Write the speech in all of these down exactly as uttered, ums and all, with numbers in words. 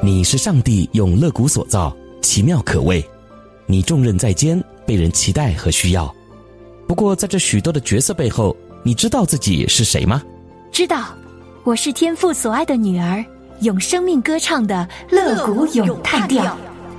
你是上帝用肋骨所造，奇妙可畏。你重任在肩，被人期待和需要。不过在这许多的角色背后，你知道自己是谁吗？ 知道，我是天父所爱的女儿，用生命歌唱的肋骨咏叹调。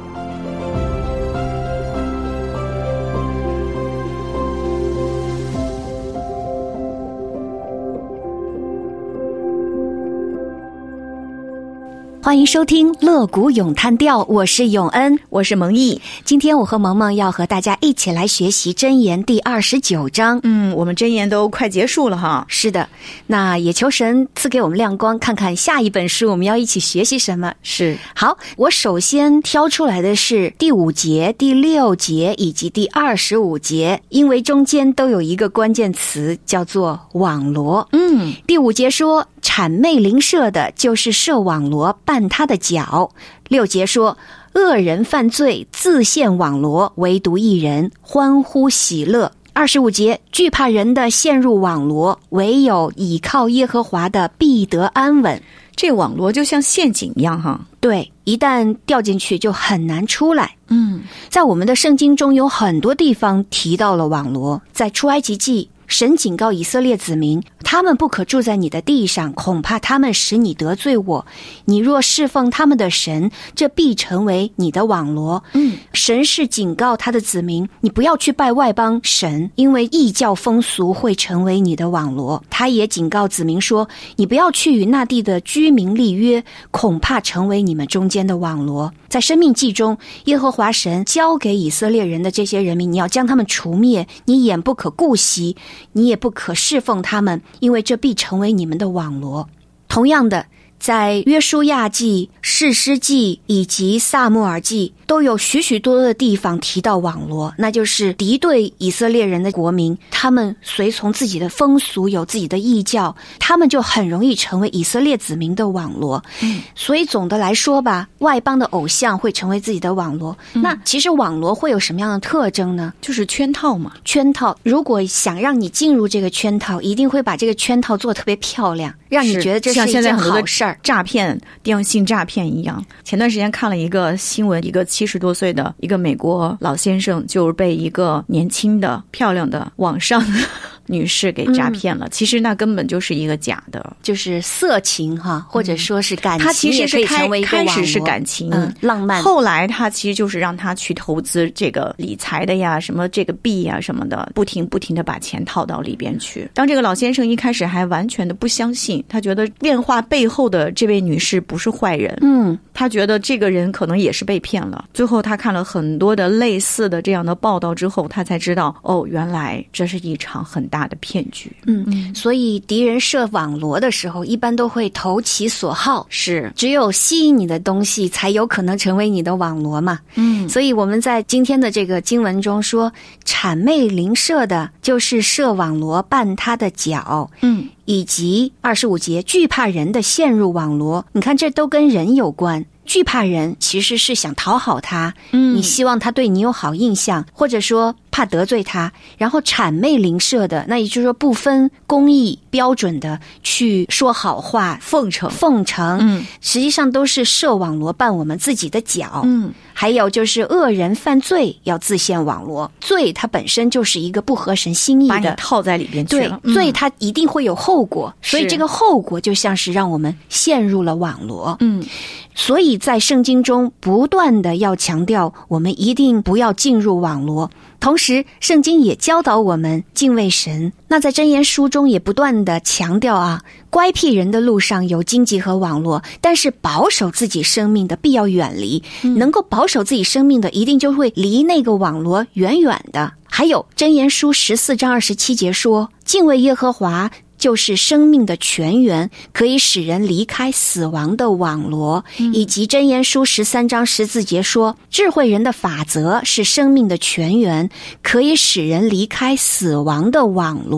欢迎收听肋骨咏叹调，我是永恩， 我是蒙毅。 今天我和萌萌要和大家一起来学习箴言第二十九章。 嗯，我们箴言都快结束了哈。 是的，那也求神赐给我们亮光，看看下一本书我们要一起学习什么。 是。 好，我首先挑出来的是第五节、第六节以及第二十五节，因为中间都有一个关键词叫做网罗。 嗯， 第五节说谄媚邻舍的就是设网罗绊他的脚。六节说恶人犯罪自陷网罗，唯独一人欢呼喜乐。二十五节惧怕人的陷入网罗，唯有倚靠耶和华的必得安稳。 这网罗就像陷阱一样哈。 对，一旦掉进去就很难出来。 嗯， 在我们的圣经中有很多地方提到了网罗。在出埃及记，神警告以色列子民，他们不可住在你的地上，恐怕他们使你得罪我。你若侍奉他们的神，这必成为你的网罗。 嗯， 神是警告他的子民，你不要去拜外邦神，因为异教风俗会成为你的网罗。他也警告子民说，你不要去与那地的居民立约，恐怕成为你们中间的网罗。在生命记中，耶和华神交给以色列人的这些人民，你要将他们除灭，你眼不可顾惜，你也不可侍奉他们，因为这必成为你们的网罗。同样的，在约书亚记、士师记以及撒母耳记都有许许多多的地方提到网罗，那就是敌对以色列人的国民，他们随从自己的风俗，有自己的异教，他们就很容易成为以色列子民的网罗。 嗯， 所以总的来说吧，外邦的偶像会成为自己的网罗。嗯，那其实网罗会有什么样的特征呢？ 就是圈套嘛。 圈套，如果想让你进入这个圈套，一定会把这个圈套做得特别漂亮，让你觉得这是一件好事儿。 诈骗、电信诈骗一样。前段时间看了一个新闻，一个七十多岁的一个美国老先生就被一个年轻的漂亮的网上女士给诈骗了。嗯，其实那根本就是一个假的， 就是色情哈，或者说是感情。 他其实是开开始是感情、 嗯、浪漫， 后来他其实就是让他去投资这个理财的呀，什么这个币呀什么的，不停不停的把钱套到里边去。当这个老先生一开始还完全的不相信，他觉得电话背后的这位女士不是坏人， 嗯， 他觉得这个人可能也是被骗了。最后他看了很多的类似的这样的报道之后，他才知道，哦，原来这是一场很大的骗局。 嗯嗯，所以敌人设网罗的时候，一般都会投其所好， 是只有吸引你的东西，才有可能成为你的网罗嘛。 嗯， 所以我们在今天的这个经文中说，谄媚邻舍的，就是设网罗绊他的脚。 嗯。 以及二十五节惧怕人的陷入网罗，你看这都跟人有关。惧怕人其实是想讨好他， 嗯， 你希望他对你有好印象，或者说怕得罪他。然后谄媚邻舍的，那也就是说不分公义标准的去说好话， 奉承奉承， 嗯， 实际上都是设网罗绊我们自己的脚。 嗯， 还有就是恶人犯罪要自陷网罗，罪它本身就是一个不合神心意的， 把你套在里边去了。 对，罪它一定会有后果，嗯，所以这个后果就像是让我们陷入了网罗。 嗯， 所以在圣经中不断的要强调，我们一定不要进入网罗。同时圣经也教导我们敬畏神。那在箴言书中也不断的强调啊，乖僻人的路上有荆棘和网罗，但是保守自己生命的必要远离。嗯，能够保守自己生命的一定就会离那个网罗远远的。还有箴言书十四章二十七节说，敬畏耶和华就是生命的泉源，可以使人离开死亡的网罗。嗯，以及箴言书十三章十四节说，智慧人的法则是生命的泉源，可以使人离开死亡的网罗。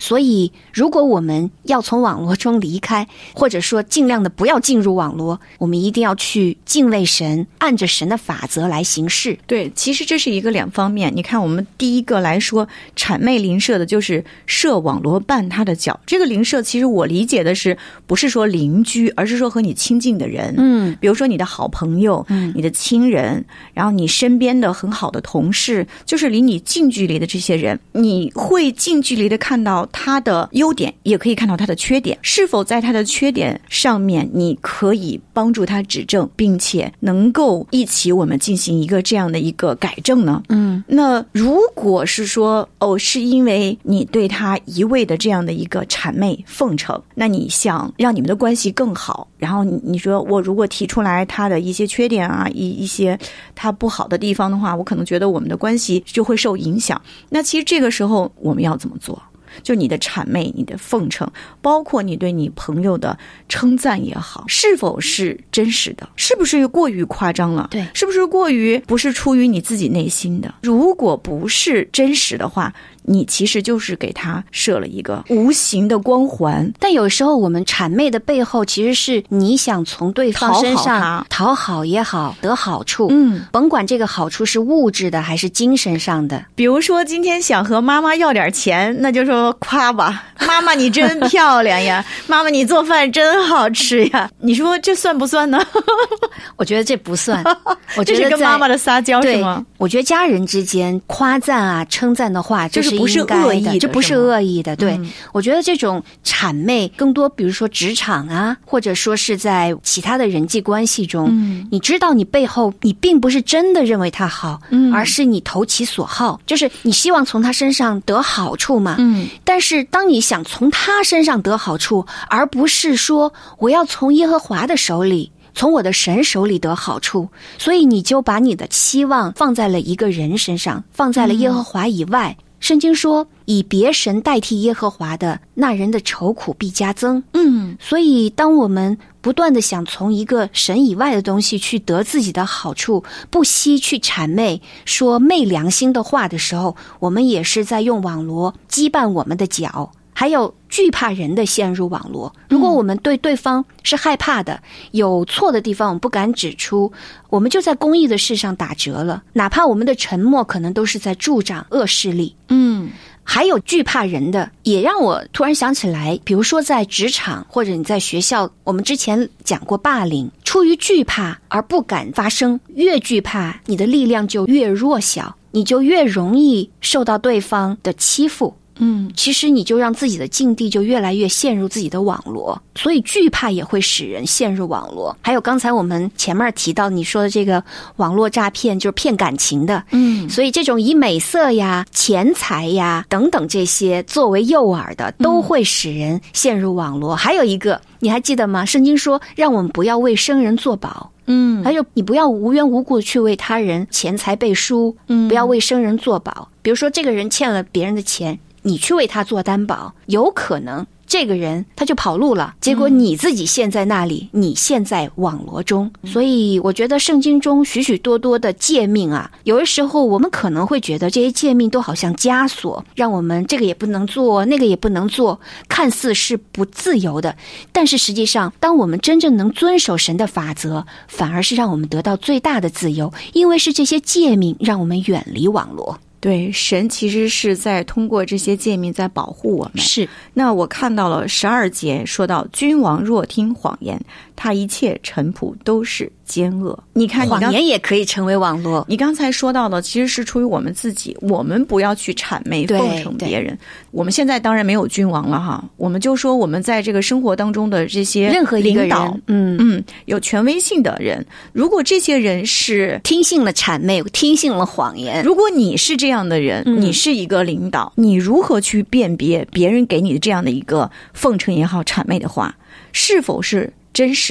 所以如果我们要从网络中离开，或者说尽量的不要进入网络，我们一定要去敬畏神，按着神的法则来行事。 对，其实这是一个两方面。你看我们第一个来说谄媚邻舍的，就是设网罗绊他的脚。这个邻舍其实我理解的是不是说邻居，而是说和你亲近的人，嗯，比如说你的好朋友，嗯，你的亲人，然后你身边的很好的同事，就是离你近距离的这些人，你会近距离的看到他的优点，也可以看到他的缺点，是否在他的缺点上面你可以帮助他指正，并且能够一起我们进行一个这样的一个改正呢？嗯，那如果是说哦，是因为你对他一味的这样的一个谄媚奉承，那你想让你们的关系更好，然后你你说我如果提出来他的一些缺点啊，一一些他不好的地方的话，我可能觉得我们的关系就会受影响。那其实这个时候我们要怎么做？就你的谄媚，你的奉承，包括你对你朋友的称赞也好，是否是真实的？是不是过于夸张了？ 对， 是不是过于不是出于你自己内心的？如果不是真实的话，你其实就是给他设了一个无形的光环。 但有时候我们谄媚的背后，其实是你想从对方身上讨好也好，得好处。嗯，甭管这个好处是物质的还是精神上的。 比如说今天想和妈妈要点钱，那就说夸吧，妈妈你真漂亮呀，妈妈你做饭真好吃呀。你说这算不算呢？ 我觉得这不算。我觉得这是跟妈妈的撒娇是吗？ 我觉得家人之间夸赞啊、称赞的话，这是不是恶意的， 这不是恶意的。对、嗯，我觉得这种谄媚更多，比如说职场啊，或者说是在其他的人际关系中，嗯、你知道你背后你并不是真的认为他好，嗯、而是你投其所好，就是你希望从他身上得好处嘛。嗯，但是当你想从他身上得好处，而不是说我要从耶和华的手里，从我的神手里得好处，所以你就把你的期望放在了一个人身上，放在了耶和华以外。嗯，圣经说以别神代替耶和华的，那人的愁苦必加增。嗯，所以当我们不断的想从一个神以外的东西去得自己的好处，不惜去谄媚说昧良心的话的时候，我们也是在用网罗羁绊我们的脚。还有惧怕人的陷入网络，如果我们对对方是害怕的，有错的地方我们不敢指出，我们就在公义的事上打折了，哪怕我们的沉默可能都是在助长恶势力。嗯，还有惧怕人的，也让我突然想起来，比如说在职场或者你在学校，我们之前讲过霸凌，出于惧怕而不敢发声，越惧怕你的力量就越弱小，你就越容易受到对方的欺负。嗯，其实你就让自己的境地就越来越陷入自己的网罗，所以惧怕也会使人陷入网罗。还有刚才我们前面提到你说的这个网络诈骗，就是骗感情的。嗯，所以这种以美色呀、钱财呀等等这些作为诱饵的，都会使人陷入网罗。嗯，还有一个，你还记得吗？圣经说让我们不要为生人作保。嗯，还有你不要无缘无故去为他人钱财背书，嗯，不要为生人作保。比如说这个人欠了别人的钱，你去为他做担保，有可能这个人他就跑路了，结果你自己陷在那里，你陷在网罗中。所以我觉得圣经中许许多多的诫命啊，有的时候我们可能会觉得这些诫命都好像枷锁，让我们这个也不能做，那个也不能做，看似是不自由的。但是实际上，当我们真正能遵守神的法则，反而是让我们得到最大的自由，因为是这些诫命让我们远离网罗。 对，神其实是在通过这些诫命在保护我们。 是， 那我看到了十二节说到，君王若听谎言，他一切臣仆都是奸恶。你看， 谎言也可以成为网络。 你刚才说到的，其实是出于我们自己，我们不要去谄媚奉承别人。我们现在当然没有君王了哈，我们就说我们在这个生活当中的这些任何一个人， 嗯嗯，有权威性的人，如果这些人是听信了谄媚，听信了谎言， 如果你是这样的人，嗯，你是一个领导，你如何去辨别别人给你的这样的一个奉承也好、谄媚的话，是否是真实的？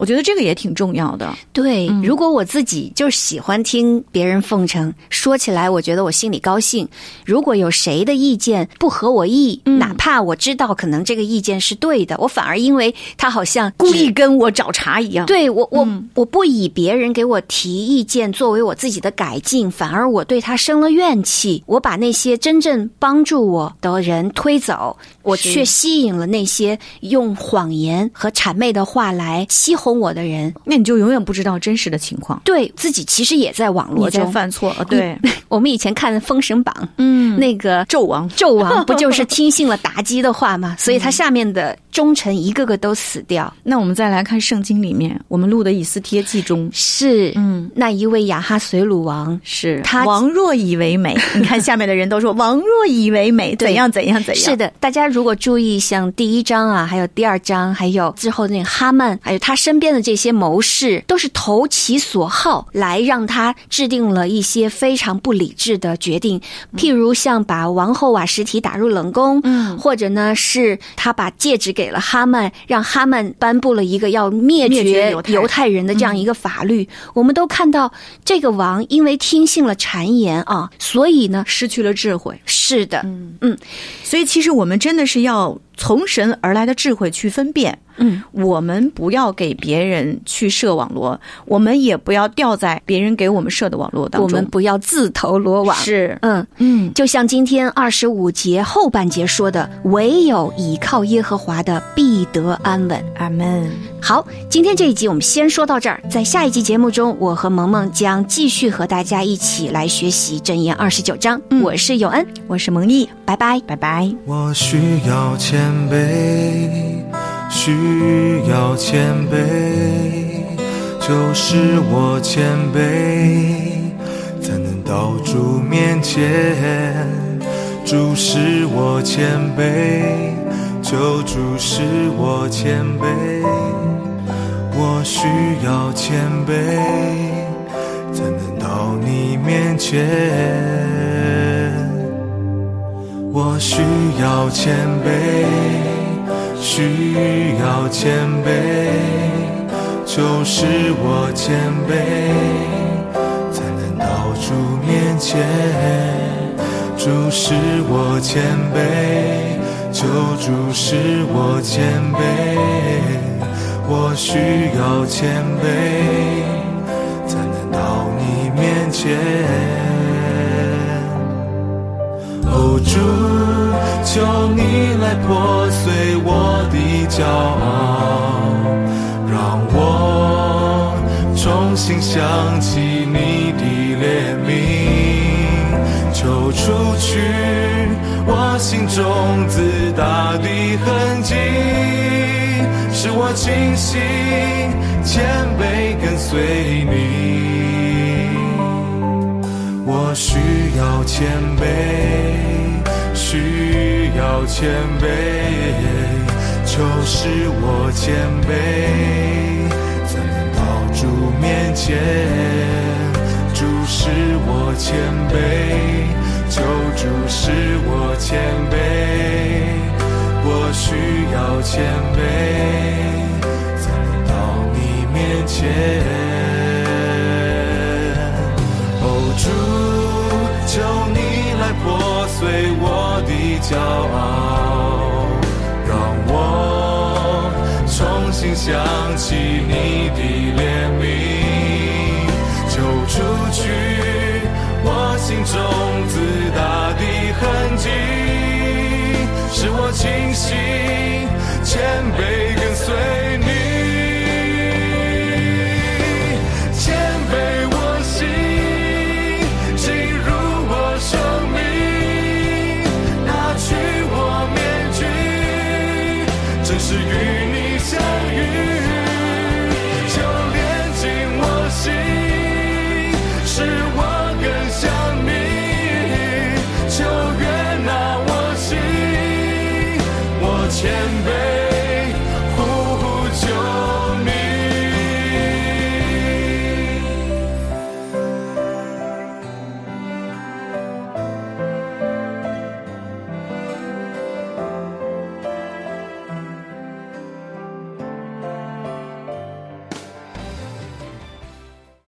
我觉得这个也挺重要的。 对、 嗯、 如果我自己就喜欢听别人奉承，说起来我觉得我心里高兴，如果有谁的意见不合我意、嗯、哪怕我知道可能这个意见是对的，我反而因为他好像故意跟我找茬一样， 对我我、 嗯、 我不以别人给我提意见作为我自己的改进，反而我对他生了怨气，我把那些真正帮助我的人推走，我却吸引了那些用谎言和谄媚的话来吸哄我的人， 那你就永远不知道真实的情况， 对自己其实也在网络中你在犯错。对， 我们以前看《封神榜》， 嗯， 那个纣王， 纣王不就是听信了妲己的话吗？所以他下面的忠臣一个个都死掉。 那我们再来看圣经里面，我们录的以斯帖记中， 是， 嗯， 那一位亚哈随鲁王， 是他王若以为美。你看下面的人都说王若以为美，怎样怎样怎样。 是的，大家如果注意，像第一章啊，还有第二章，还有之后那个哈曼，还有他身边的这些谋士，都是投其所好，来让他制定了一些非常不理智的决定。譬如像把王后瓦实提打入冷宫，嗯，或者呢是他把戒指给了哈曼，让哈曼颁布了一个要灭绝犹太人的这样一个法律。嗯、我们都看到这个王因为听信了谗言啊，所以呢失去了智慧。 是的， 嗯嗯，所以其实我们真的是要从神而来的智慧去分辨。嗯，我们不要给别人去设网罗，我们也不要掉在别人给我们设的网络当中， 我们不要自投罗网。 是， 嗯嗯，就像今天二十五节后半节说的，唯有倚靠耶和华的必得安稳。 阿们。 好，今天这一集我们先说到这儿，在下一集节目中，我和萌萌将继续和大家一起来学习箴言二十九章。嗯、我是永恩， 我是蒙毅， 拜拜， 拜拜。 我需要谦卑，需要谦卑，就是我谦卑，才能到主面前。主使我谦卑，求主使我谦卑。我需要谦卑，才能到你面前。我需要谦卑，需要谦卑，求使我谦卑，才能到主面前。主使我谦卑，求主使我谦卑。我需要谦卑，才能到你面前。哦，主，求你来破碎我的骄傲，让我重新想起你的怜悯。求除去我心中自大的痕迹，使我清醒谦卑跟随你。我需要谦卑，需要谦卑，求使我谦卑，才能到主面前。主使我谦卑，求主使我谦卑。我需要谦卑，才能到你面前。哦，主，求你来破碎我的骄傲，让我重新想起你的怜悯。求除去我心中自大的痕迹，使我清醒谦卑跟随你。谦卑我心，进入我生命，拿去我面具，正是与你相遇，就连进我心。